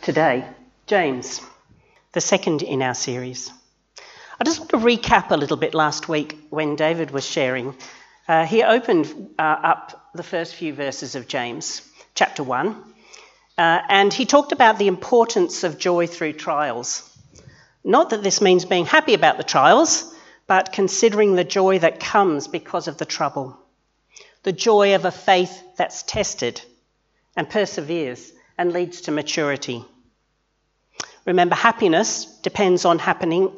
Today, James, the second in our series. I just want to recap a little bit last week when David was sharing. He opened up the first few verses of James, chapter 1, and he talked about the importance of joy through trials. Not that this means being happy about the trials, but considering the joy that comes because of the trouble. The joy of a faith that's tested and perseveres and leads to maturity. Remember, happiness depends on happenings,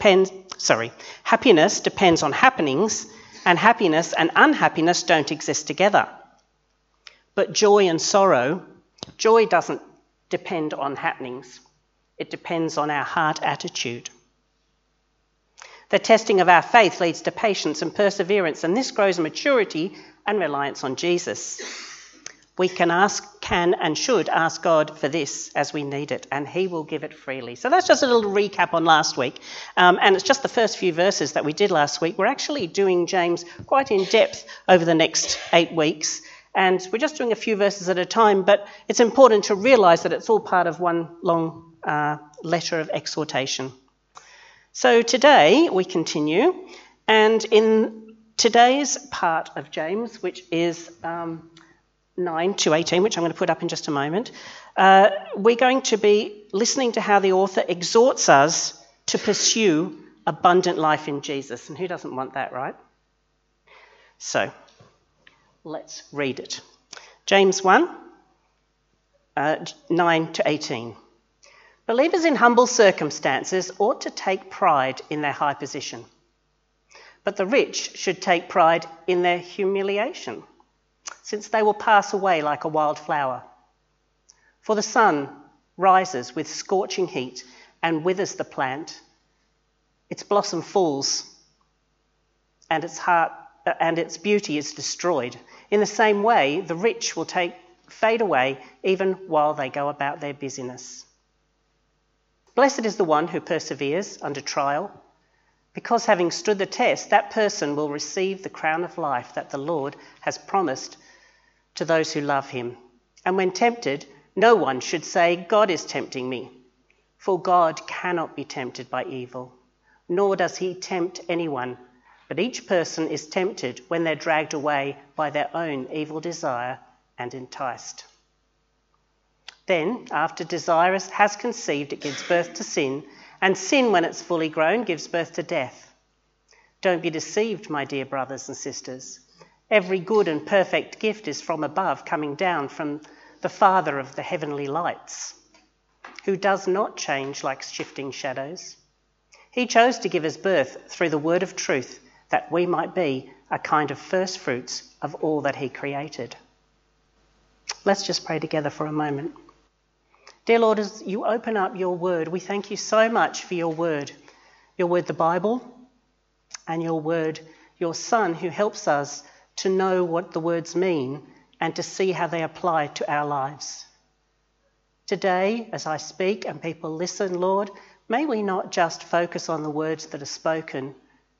and happiness and unhappiness don't exist together. But joy and sorrow, joy doesn't depend on happenings. It depends on our heart attitude. The testing of our faith leads to patience and perseverance, and this grows maturity and reliance on Jesus. We can and should ask God for this as we need it, and he will give it freely. So that's just a little recap on last week. And it's just the first few verses that we did last week. We're actually doing James quite in depth over the next 8 weeks. And we're just doing a few verses at a time, but it's important to realise that it's all part of one long letter of exhortation. So today we continue, and in today's part of James, which is 9 to 18, which I'm going to put up in just a moment, we're going to be listening to how the author exhorts us to pursue abundant life in Jesus. And who doesn't want that, right? So, let's read it. James 1, 9 to 18. Believers in humble circumstances ought to take pride in their high position, but the rich should take pride in their humiliation, since they will pass away like a wild flower. For the sun rises with scorching heat and withers the plant. Its blossom falls, and its beauty is destroyed. In the same way, the rich will fade away even while they go about their busyness. Blessed is the one who perseveres under trial, because having stood the test, that person will receive the crown of life that the Lord has promised to those who love him. And when tempted, no one should say, God is tempting me, for God cannot be tempted by evil, nor does he tempt anyone, but each person is tempted when they're dragged away by their own evil desire and enticed. Then, after desire has conceived, it gives birth to sin, and sin, when it's fully grown, gives birth to death. Don't be deceived, my dear brothers and sisters. Every good and perfect gift is from above, coming down from the Father of the heavenly lights, who does not change like shifting shadows. He chose to give us birth through the word of truth, that we might be a kind of first fruits of all that he created. Let's just pray together for a moment. Dear Lord, as you open up your word, we thank you so much for your word, the Bible, and your word, your Son, who helps us to know what the words mean and to see how they apply to our lives. Today, as I speak and people listen, Lord, may we not just focus on the words that are spoken,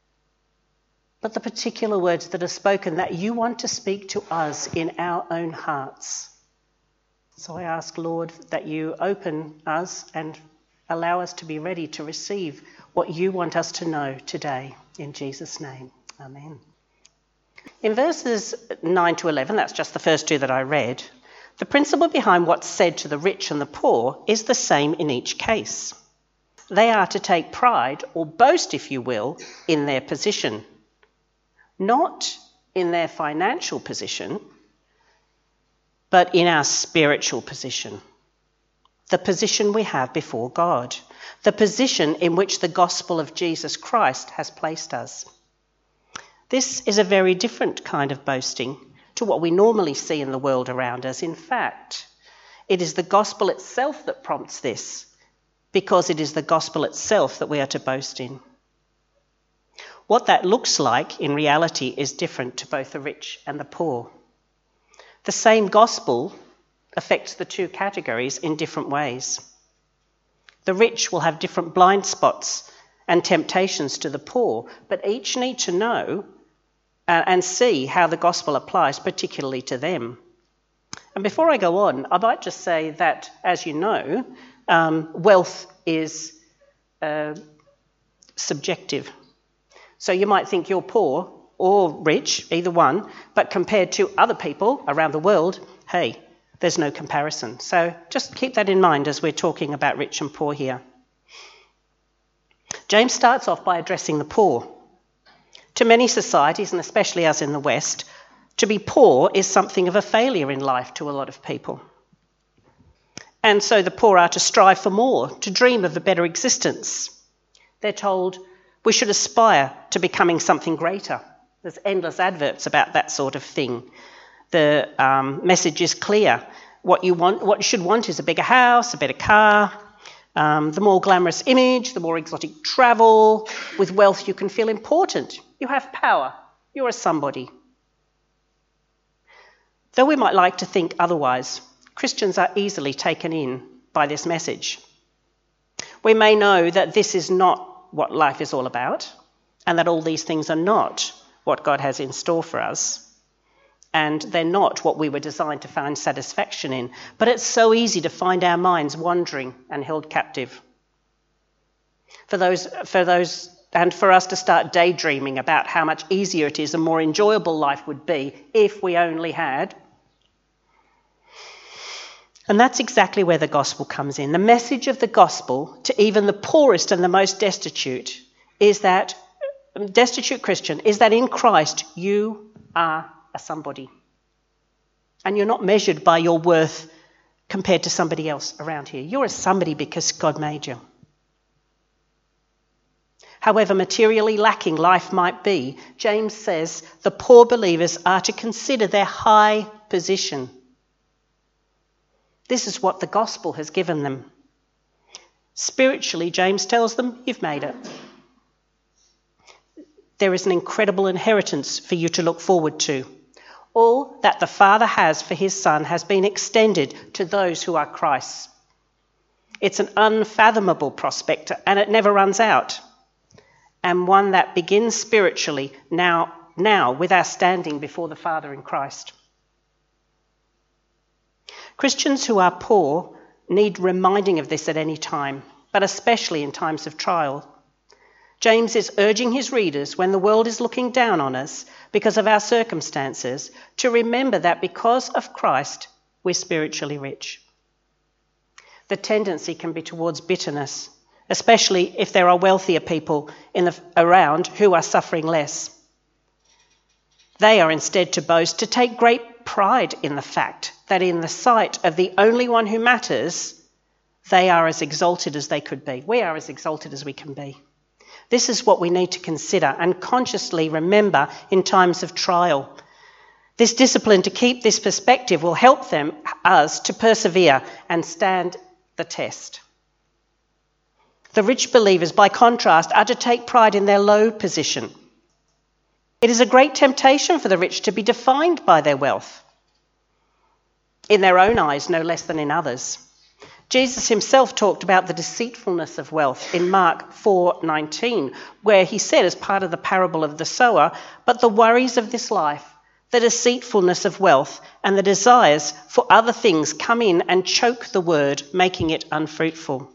but the particular words that are spoken that you want to speak to us in our own hearts. So I ask, Lord, that you open us and allow us to be ready to receive what you want us to know today. In Jesus' name, amen. In verses 9 to 11, that's just the first two that I read, the principle behind what's said to the rich and the poor is the same in each case. They are to take pride, or boast, if you will, in their position, not in their financial position, but in our spiritual position, the position we have before God, the position in which the gospel of Jesus Christ has placed us. This is a very different kind of boasting to what we normally see in the world around us. In fact, it is the gospel itself that prompts this, because it is the gospel itself that we are to boast in. What that looks like in reality is different to both the rich and the poor. The same gospel affects the two categories in different ways. The rich will have different blind spots and temptations to the poor, but each need to know and see how the gospel applies particularly to them. And before I go on, I might just say that, as you know, wealth is subjective. So you might think you're poor or rich, either one, but compared to other people around the world, hey, there's no comparison. So just keep that in mind as we're talking about rich and poor here. James starts off by addressing the poor. To many societies, and especially us in the West, to be poor is something of a failure in life to a lot of people. And so the poor are to strive for more, to dream of a better existence. They're told we should aspire to becoming something greater. There's endless adverts about that sort of thing. The message is clear. What you should want is a bigger house, a better car, the more glamorous image, the more exotic travel. With wealth you can feel important. You have power. You're a somebody. Though we might like to think otherwise, Christians are easily taken in by this message. We may know that this is not what life is all about, and that all these things are not what God has in store for us, and they're not what we were designed to find satisfaction in. But it's so easy to find our minds wandering and held captive. For us to start daydreaming about how much easier it is and more enjoyable life would be if we only had. And that's exactly where the gospel comes in. The message of the gospel to even the poorest and the most destitute Christian, is that in Christ you are a somebody. And you're not measured by your worth compared to somebody else around here. You're a somebody because God made you. However materially lacking life might be, James says the poor believers are to consider their high position. This is what the gospel has given them. Spiritually, James tells them, you've made it. There is an incredible inheritance for you to look forward to. All that the Father has for his Son has been extended to those who are Christ's. It's an unfathomable prospect, and it never runs out. And one that begins spiritually now with our standing before the Father in Christ. Christians who are poor need reminding of this at any time, but especially in times of trial. James is urging his readers, when the world is looking down on us because of our circumstances, to remember that because of Christ, we're spiritually rich. The tendency can be towards bitterness, especially if there are wealthier people around who are suffering less. They are instead to boast, to take great pride in the fact that in the sight of the only one who matters, they are as exalted as they could be. We are as exalted as we can be. This is what we need to consider and consciously remember in times of trial. This discipline to keep this perspective will help us to persevere and stand the test. The rich believers, by contrast, are to take pride in their low position. It is a great temptation for the rich to be defined by their wealth, in their own eyes no less than in others. Jesus himself talked about the deceitfulness of wealth in Mark 4:19, where he said, as part of the parable of the sower, but the worries of this life, the deceitfulness of wealth, and the desires for other things come in and choke the word, making it unfruitful.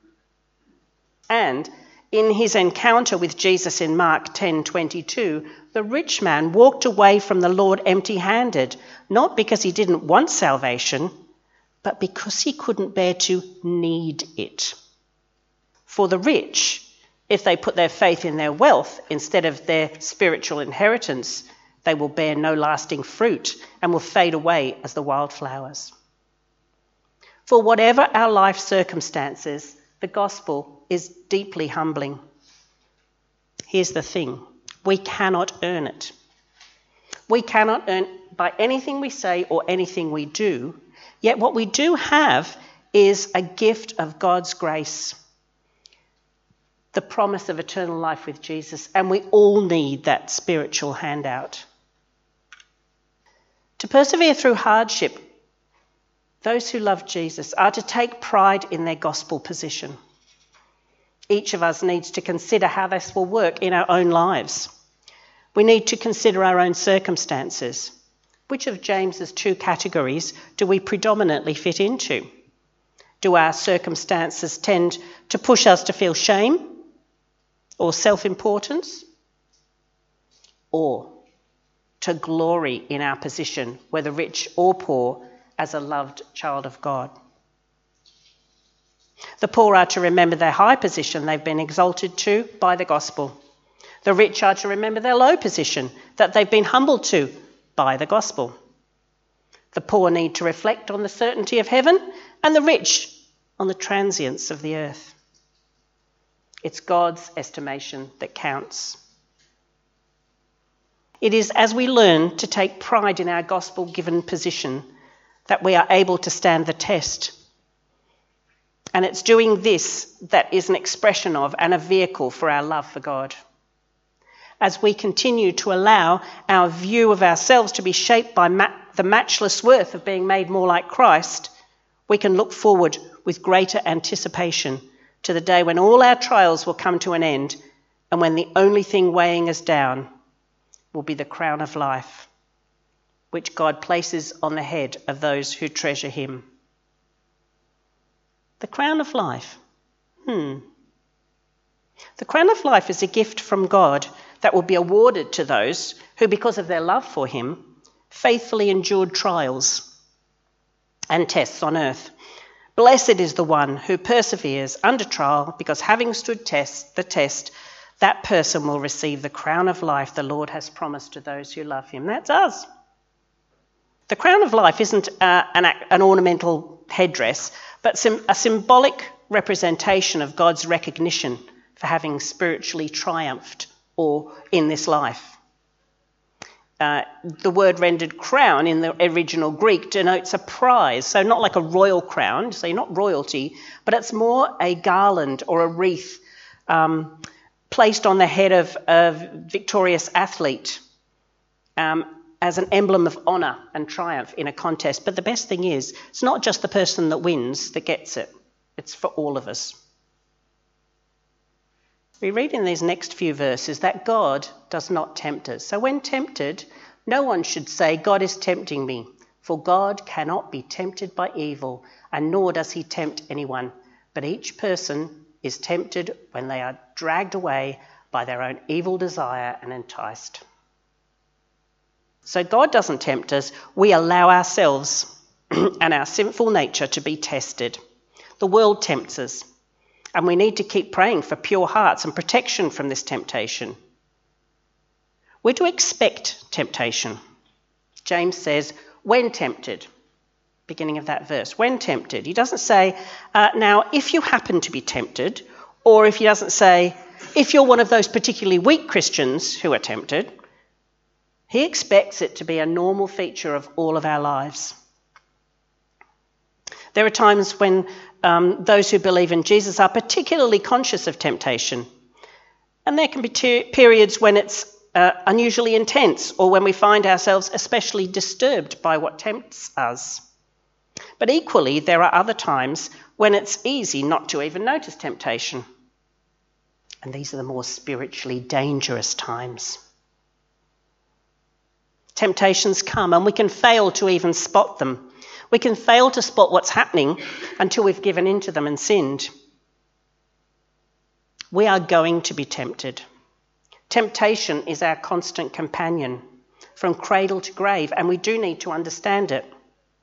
And in his encounter with Jesus in Mark 10:22, the rich man walked away from the Lord empty-handed, not because he didn't want salvation, but because he couldn't bear to need it. For the rich, if they put their faith in their wealth instead of their spiritual inheritance, they will bear no lasting fruit and will fade away as the wildflowers. For whatever our life circumstances, the gospel is deeply humbling. Here's the thing. We cannot earn it. We cannot earn by anything we say or anything we do, yet what we do have is a gift of God's grace, the promise of eternal life with Jesus, and we all need that spiritual handout. To persevere through hardship, those who love Jesus are to take pride in their gospel position. Each of us needs to consider how this will work in our own lives. We need to consider our own circumstances. Which of James's two categories do we predominantly fit into? Do our circumstances tend to push us to feel shame or self-importance? Or to glory in our position, whether rich or poor, as a loved child of God? The poor are to remember their high position they've been exalted to by the gospel. The rich are to remember their low position that they've been humbled to by the gospel. The poor need to reflect on the certainty of heaven, and the rich on the transience of the earth. It's God's estimation that counts. It is as we learn to take pride in our gospel-given position that we are able to stand the test. And it's doing this that is an expression of and a vehicle for our love for God. As we continue to allow our view of ourselves to be shaped by the matchless worth of being made more like Christ, we can look forward with greater anticipation to the day when all our trials will come to an end and when the only thing weighing us down will be the crown of life, which God places on the head of those who treasure him. The crown of life. The crown of life is a gift from God that will be awarded to those who, because of their love for him, faithfully endured trials and tests on earth. Blessed is the one who perseveres under trial, because having stood the test, that person will receive the crown of life the Lord has promised to those who love him. That's us. The crown of life isn't an ornamental headdress, but a symbolic representation of God's recognition for having spiritually triumphed or in this life. The word rendered crown in the original Greek denotes a prize, so not like a royal crown, so you're not royalty, but it's more a garland or a wreath placed on the head of a victorious athlete as an emblem of honour and triumph in a contest. But the best thing is, it's not just the person that wins that gets it, it's for all of us. We read in these next few verses that God does not tempt us. So when tempted, no one should say, God is tempting me, for God cannot be tempted by evil, and nor does he tempt anyone. But each person is tempted when they are dragged away by their own evil desire and enticed. So God doesn't tempt us. We allow ourselves and our sinful nature to be tested. The world tempts us, and we need to keep praying for pure hearts and protection from this temptation. We're to expect temptation. James says, when tempted, beginning of that verse, when tempted. He doesn't say, now, if you happen to be tempted, or if he doesn't say, if you're one of those particularly weak Christians who are tempted. He expects it to be a normal feature of all of our lives. There are times when those who believe in Jesus are particularly conscious of temptation. And there can be periods when it's unusually intense, or when we find ourselves especially disturbed by what tempts us. But equally, there are other times when it's easy not to even notice temptation. And these are the more spiritually dangerous times. Temptations come and we can fail to even spot them. We can fail to spot what's happening until we've given in to them and sinned. We are going to be tempted. Temptation is our constant companion from cradle to grave, and we do need to understand it.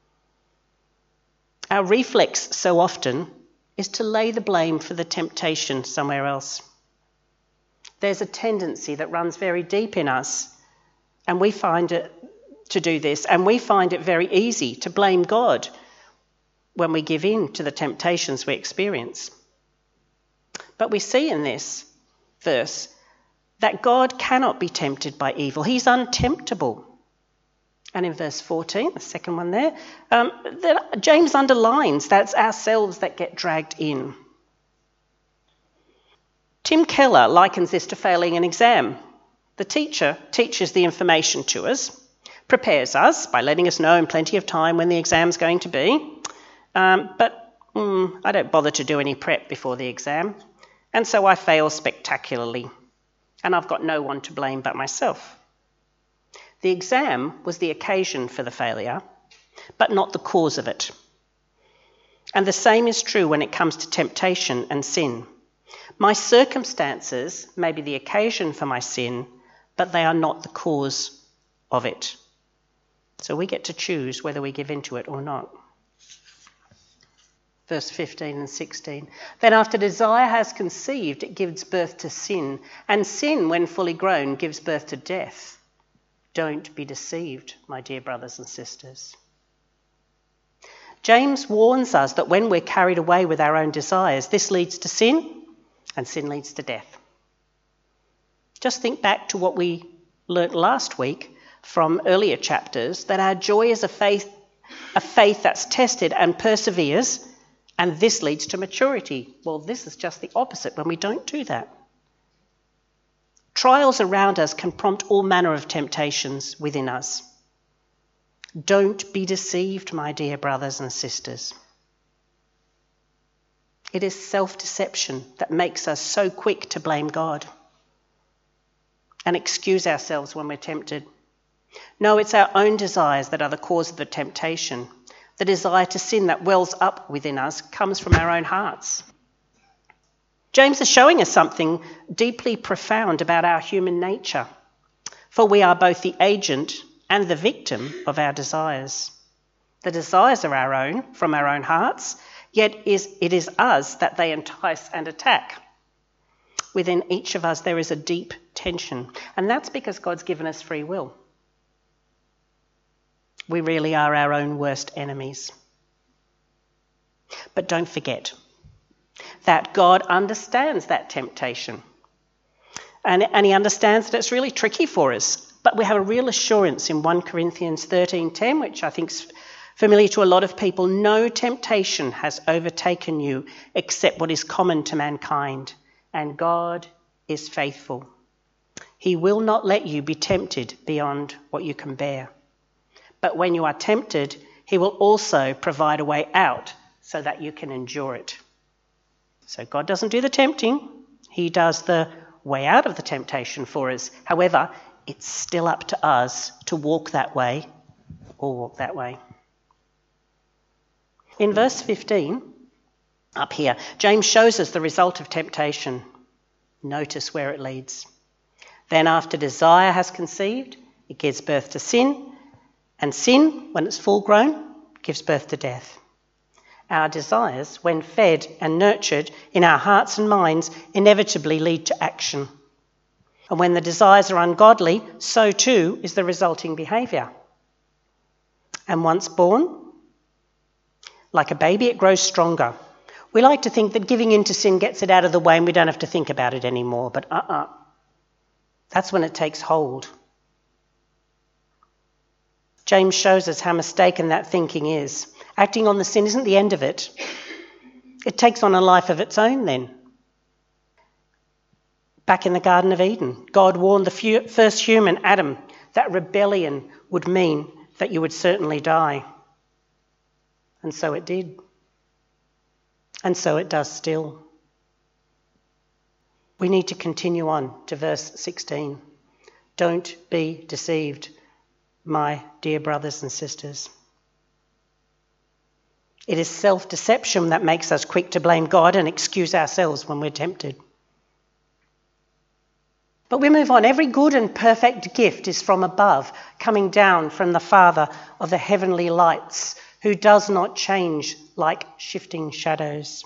Our reflex so often is to lay the blame for the temptation somewhere else. There's a tendency that runs very deep in us, and we find it to do this, and we find it very easy to blame God when we give in to the temptations we experience. But we see in this verse that God cannot be tempted by evil. He's untemptable. And in verse 14, the second one there, James underlines that's ourselves that get dragged in. Tim Keller likens this to failing an exam. The teacher teaches the information to us, prepares us by letting us know in plenty of time when the exam's going to be, but I don't bother to do any prep before the exam, and so I fail spectacularly, and I've got no one to blame but myself. The exam was the occasion for the failure, but not the cause of it. And the same is true when it comes to temptation and sin. My circumstances may be the occasion for my sin, but they are not the cause of it. So we get to choose whether we give into it or not. Verse 15 and 16. Then after desire has conceived, it gives birth to sin, and sin, when fully grown, gives birth to death. Don't be deceived, my dear brothers and sisters. James warns us that when we're carried away with our own desires, this leads to sin, and sin leads to death. Just think back to what we learnt last week from earlier chapters, that our joy is a faith that's tested and perseveres, and this leads to maturity. Well, this is just the opposite when we don't do that. Trials around us can prompt all manner of temptations within us. Don't be deceived, my dear brothers and sisters. It is self-deception that makes us so quick to blame God and excuse ourselves when we're tempted. No, it's our own desires that are the cause of the temptation. The desire to sin that wells up within us comes from our own hearts. James is showing us something deeply profound about our human nature, for we are both the agent and the victim of our desires. The desires are our own, from our own hearts, yet it is us that they entice and attack. Within each of us there is a deep tension, and that's because God's given us free will. We really are our own worst enemies. But don't forget that God understands that temptation, and he understands that it's really tricky for us. But we have a real assurance in 1 Corinthians 13:10, which I think is familiar to a lot of people. No temptation has overtaken you except what is common to mankind, and God is faithful. He will not let you be tempted beyond what you can bear. But when you are tempted, he will also provide a way out so that you can endure it. So God doesn't do the tempting, he does the way out of the temptation for us. However, it's still up to us to walk that way or walk that way. In verse 15, up here, James shows us the result of temptation. Notice where it leads. Then after desire has conceived, it gives birth to sin, and sin, when it's full grown, gives birth to death. Our desires, when fed and nurtured in our hearts and minds, inevitably lead to action. And when the desires are ungodly, so too is the resulting behaviour. And once born, like a baby, it grows stronger. We like to think that giving in to sin gets it out of the way and we don't have to think about it anymore, but that's when it takes hold. James shows us how mistaken that thinking is. Acting on the sin isn't the end of it. It takes on a life of its own then. Back in the Garden of Eden, God warned the first human, Adam, that rebellion would mean that you would certainly die. And so it did. And so it does still. We need to continue on to verse 16. Don't be deceived, my dear brothers and sisters. It is self-deception that makes us quick to blame God and excuse ourselves when we're tempted. But we move on. Every good and perfect gift is from above, coming down from the Father of the heavenly lights, who does not change like shifting shadows.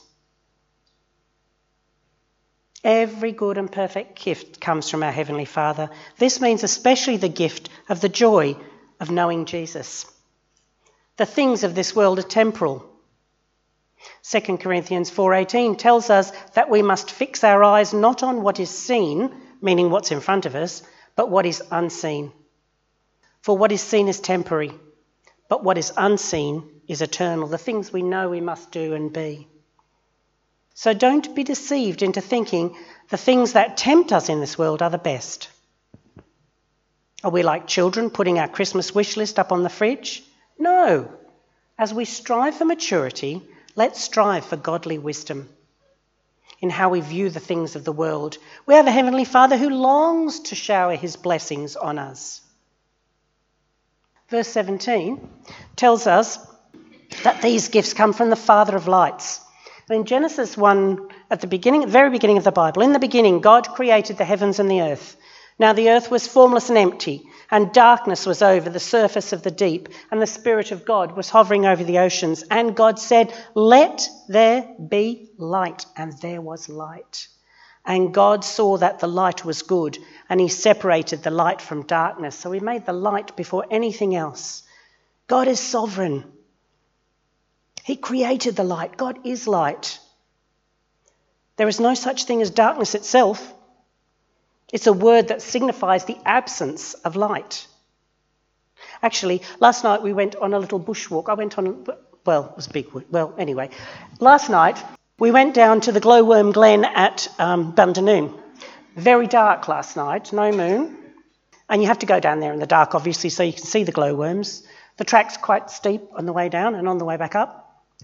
Every good and perfect gift comes from our Heavenly Father. This means especially the gift of the joy of knowing Jesus. The things of this world are temporal. 2 Corinthians 4:18 tells us that we must fix our eyes not on what is seen, meaning what's in front of us, but what is unseen. For what is seen is temporary, but what is unseen is eternal, the things we know we must do and be. So don't be deceived into thinking the things that tempt us in this world are the best. Are we like children putting our Christmas wish list up on the fridge? No. As we strive for maturity, let's strive for godly wisdom in how we view the things of the world. We have a Heavenly Father who longs to shower his blessings on us. Verse 17 tells us that these gifts come from the Father of lights. And in Genesis 1, at the very beginning of the Bible, in the beginning, God created the heavens and the earth. Now the earth was formless and empty, and darkness was over the surface of the deep, and the Spirit of God was hovering over the oceans. And God said, "Let there be light," and there was light. And God saw that the light was good, and he separated the light from darkness. So he made the light before anything else. God is sovereign. He created the light. God is light. There is no such thing as darkness itself. It's a word that signifies the absence of light. Actually, last night we went on a little bushwalk. It was a big, anyway. Last night we went down to the Glowworm Glen at Bundanoon. Very dark last night, no moon. And you have to go down there in the dark, obviously, so you can see the glowworms. The track's quite steep on the way down and on the way back up.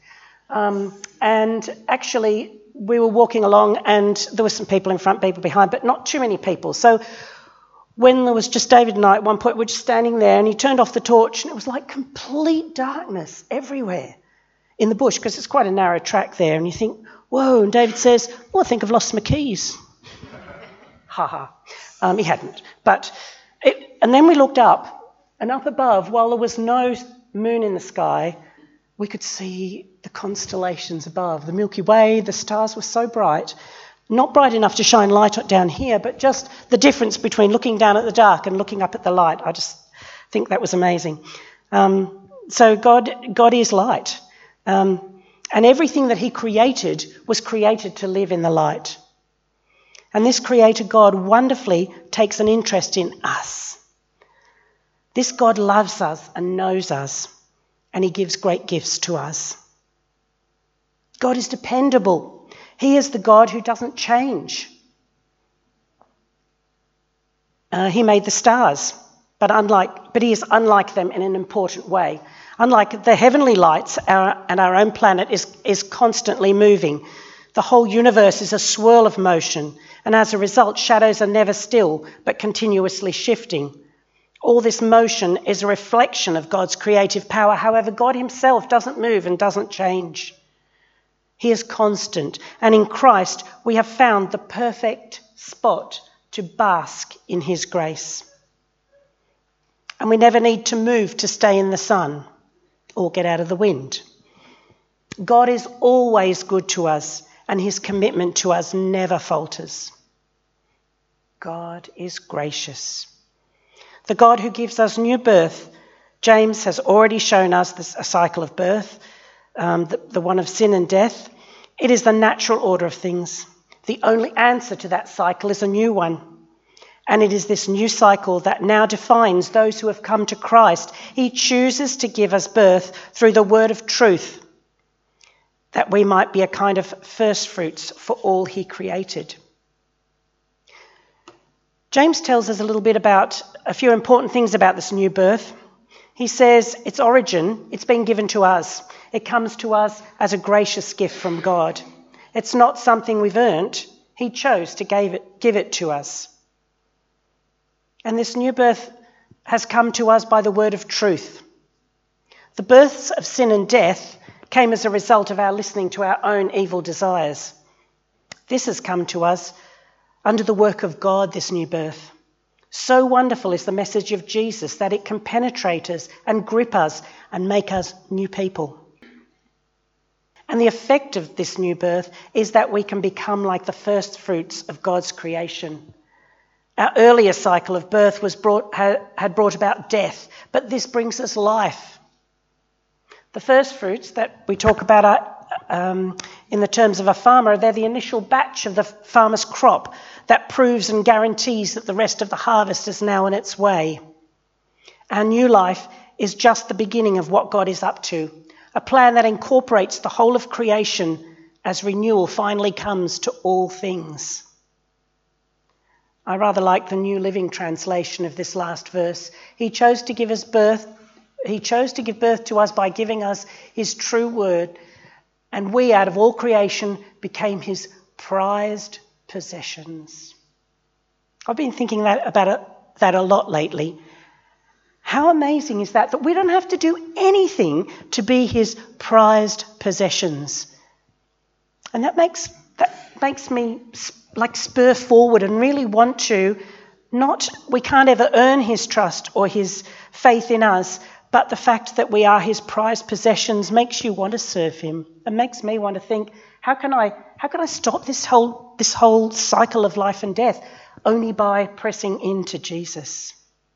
And actually, we were walking along and there were some people in front, people behind, but not too many people. So when there was just David and I at one point, we were just standing there and he turned off the torch and it was like complete darkness everywhere in the bush because it's quite a narrow track there. And you think, whoa, and David says, "Oh, I think I've lost my keys." He hadn't. And then we looked up, and up above, while there was no moon in the sky, we could see the constellations above, the Milky Way. The stars were so bright, not bright enough to shine light down here, but just the difference between looking down at the dark and looking up at the light. I just think that was amazing. So God is light. And everything that he created was created to live in the light. And this creator God wonderfully takes an interest in us. This God loves us and knows us, and he gives great gifts to us. God is dependable. He is the God who doesn't change. He made the stars, but he is unlike them in an important way. Unlike the heavenly lights, our own planet is constantly moving. The whole universe is a swirl of motion, and as a result, shadows are never still, but continuously shifting. All this motion is a reflection of God's creative power. However, God himself doesn't move and doesn't change. He is constant, and in Christ we have found the perfect spot to bask in his grace. And we never need to move to stay in the sun or get out of the wind. God is always good to us, and his commitment to us never falters. God is gracious. The God who gives us new birth, James has already shown us a cycle of birth, the one of sin and death. It is the natural order of things. The only answer to that cycle is a new one. And it is this new cycle that now defines those who have come to Christ. He chooses to give us birth through the word of truth, that we might be a kind of first fruits for all he created. James tells us a little bit about a few important things about this new birth. He says its origin, it's been given to us. It comes to us as a gracious gift from God. It's not something we've earned. He chose to give it to us. And this new birth has come to us by the word of truth. The births of sin and death came as a result of our listening to our own evil desires. This has come to us under the work of God, this new birth. So wonderful is the message of Jesus that it can penetrate us and grip us and make us new people. And the effect of this new birth is that we can become like the first fruits of God's creation. Our earlier cycle of birth had brought about death, but this brings us life. The first fruits that we talk about in the terms of a farmer, they're the initial batch of the farmer's crop that proves and guarantees that the rest of the harvest is now on its way. Our new life is just the beginning of what God is up to, a plan that incorporates the whole of creation as renewal finally comes to all things. I rather like the New Living Translation of this last verse. He chose to give birth to us by giving us his true word, and we, out of all creation, became his prized possessions. I've been thinking about that a lot lately. How amazing is that we don't have to do anything to be his prized possessions. And that makes me like spur forward and really want to, we can't ever earn his trust or his faith in us, but the fact that we are his prized possessions makes you want to serve him. It makes me want to think, how can I stop this whole cycle of life and death? Only by pressing into Jesus.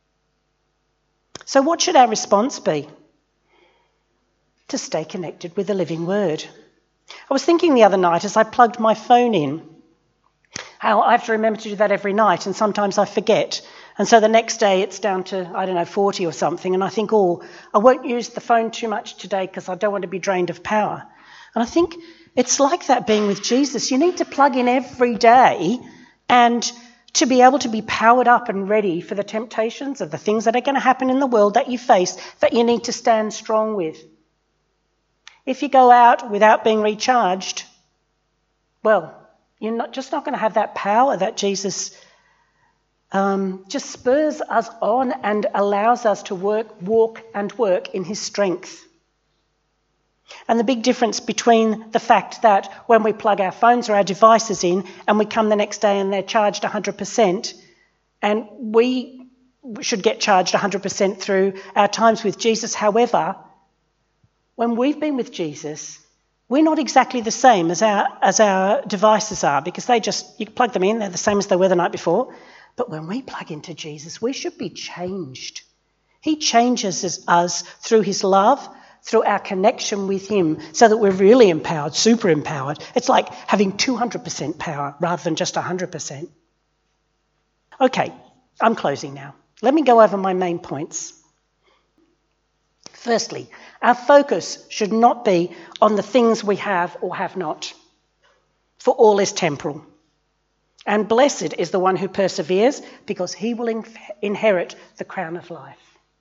So what should our response be? To stay connected with the living word. I was thinking the other night as I plugged my phone in, how I have to remember to do that every night, and sometimes I forget. And so the next day it's down to, 40 or something, and I think, I won't use the phone too much today because I don't want to be drained of power. And I think it's like that being with Jesus. You need to plug in every day and to be able to be powered up and ready for the temptations of the things that are going to happen in the world that you face, that you need to stand strong with. If you go out without being recharged, well, you're not going to have that power that Jesus just spurs us on and allows us to walk in his strength. And the big difference between the fact that when we plug our phones or our devices in and we come the next day and they're charged 100%, and we should get charged 100% through our times with Jesus. However, when we've been with Jesus, we're not exactly the same as our devices are, because you plug them in, they're the same as they were the night before. But when we plug into Jesus, we should be changed. He changes us through his love, through our connection with him, so that we're really empowered, super empowered. It's like having 200% power rather than just 100%. Okay, I'm closing now. Let me go over my main points. Firstly, our focus should not be on the things we have or have not, for all is temporal. And blessed is the one who perseveres, because he will inherit the crown of life.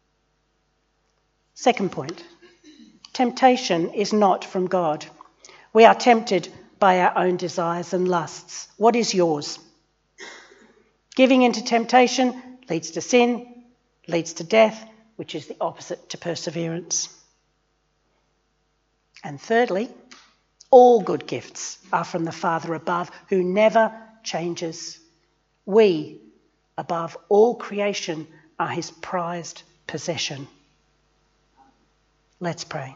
Second point. Temptation is not from God. We are tempted by our own desires and lusts. What is yours? Giving into temptation leads to sin, leads to death, which is the opposite to perseverance. And thirdly, all good gifts are from the Father above, who never changes. We, above all creation, are his prized possession. Let's pray.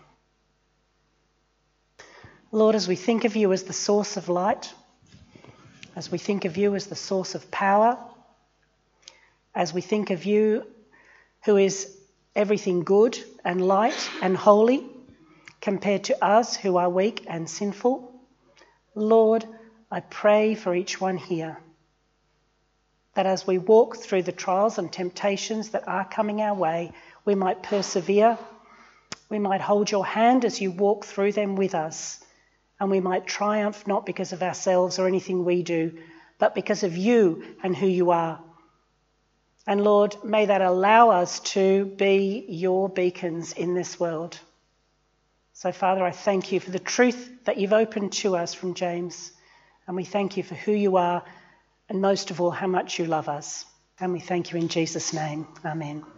Lord, as we think of you as the source of light, as we think of you as the source of power, as we think of you who is everything good and light and holy compared to us who are weak and sinful, Lord, I pray for each one here that as we walk through the trials and temptations that are coming our way, we might persevere, we might hold your hand as you walk through them with us, and we might triumph not because of ourselves or anything we do, but because of you and who you are. And Lord, may that allow us to be your beacons in this world. So Father, I thank you for the truth that you've opened to us from James. And we thank you for who you are, and most of all, how much you love us. And we thank you in Jesus' name. Amen.